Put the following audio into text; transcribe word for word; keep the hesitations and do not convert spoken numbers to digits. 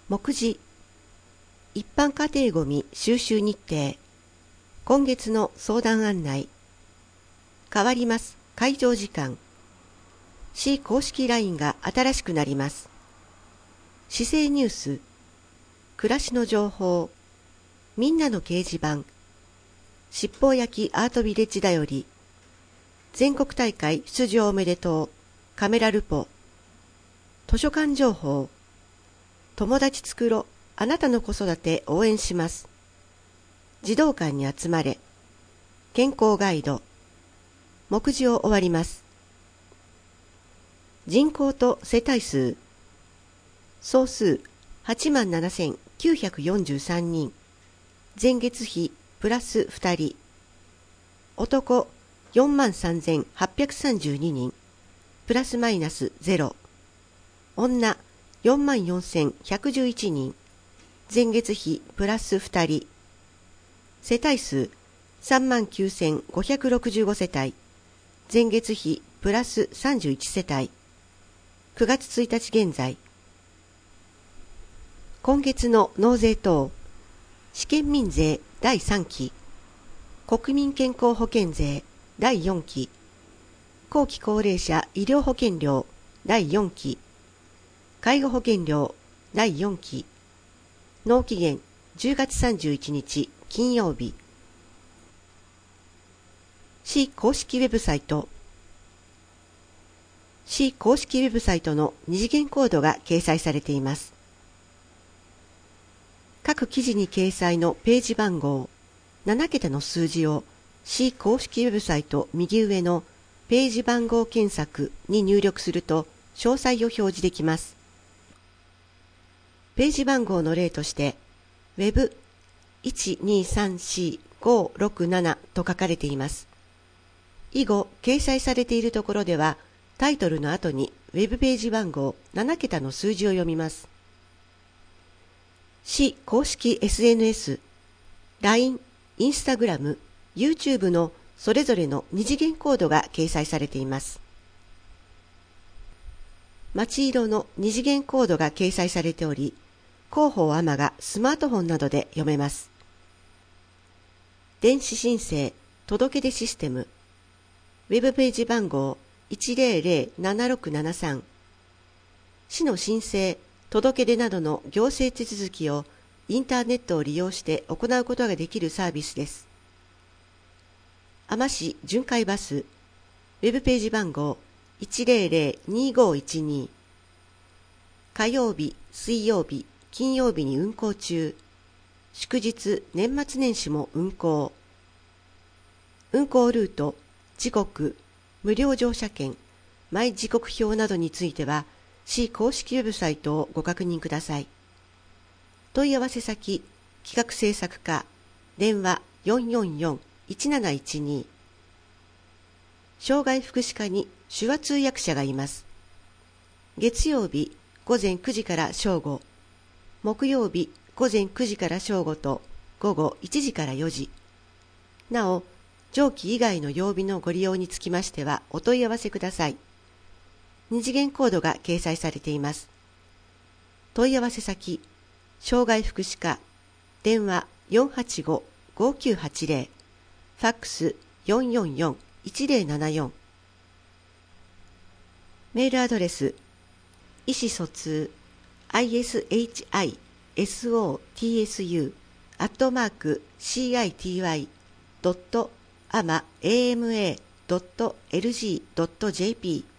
目次一般家庭ごみ収集日程今月の相談案内変わります会場時間市公式 ライン が新しくなります市政ニュース暮らしの情報みんなの掲示板七宝焼きアートビレッジだより全国大会出場おめでとうカメラルポ図書館情報友達作ろあなたの子育て応援します児童館に集まれ健康ガイド目次を終わります人口と世帯数総数 はちまんななせんきゅうひゃくよんじゅうさんにん前月比プラスふたり男 よんまんさんぜんはっぴゃくさんじゅうににんプラスマイナスゼロ女よんまんよんせんひゃくじゅういちにん前月比プラスふたり世帯数 さんまんきゅうせんごひゃくろくじゅうご 世帯前月比プラスさんじゅういち世帯くがつついたち現在今月の納税等試験民税だいさんき国民健康保険税だいよんき後期高齢者医療保険料だいよんき介護保険料だいよんき納期限じゅうがつさんじゅういちにち金曜日市公式ウェブサイト市公式ウェブサイトの二次元コードが掲載されています各記事に掲載のページ番号ななけたの数字を市公式ウェブサイト右上のページ番号検索に入力すると詳細を表示できますページ番号の例として、ウェブ いちにさんしごろくなな と書かれています。以後、掲載されているところでは、タイトルの後にウェブページ番号ななけたの数字を読みます。市公式 エスエヌエス、ライン、インスタグラム、ユーチューブ のそれぞれの二次元コードが掲載されています。町色の二次元コードが掲載されており、広報アマがスマートフォンなどで読めます。電子申請届出システムウェブページ番号 いちぜろぜろななろくななさん 市の申請届出などの行政手続きをインターネットを利用して行うことができるサービスです。海士市巡回バスウェブページ番号 いちぜろぜろにごいちに 火曜日、水曜日、金曜日に運行中祝日、年末年始も運行運行ルート、時刻、無料乗車券、マイ時刻表などについては市公式ウェブサイトをご確認ください問い合わせ先、企画制作課電話 よんよんよんいちなないちに 障害福祉課に手話通訳者がいます月曜日午前くじから正午木曜日午前くじから正午と午後いちじからよじなお上記以外の曜日のご利用につきましてはお問い合わせください二次元コードが掲載されています問い合わせ先障害福祉課電話 よんはちごごきゅうはちぜろ ファックス よんよんよんいちぜろななよんメールアドレス意思疎通 アイエスエイチアイエスオーティーエスユー アットマーク シーアイティーワイ ドット アマ エーエムエー ドット エルジー ドット ジェーピー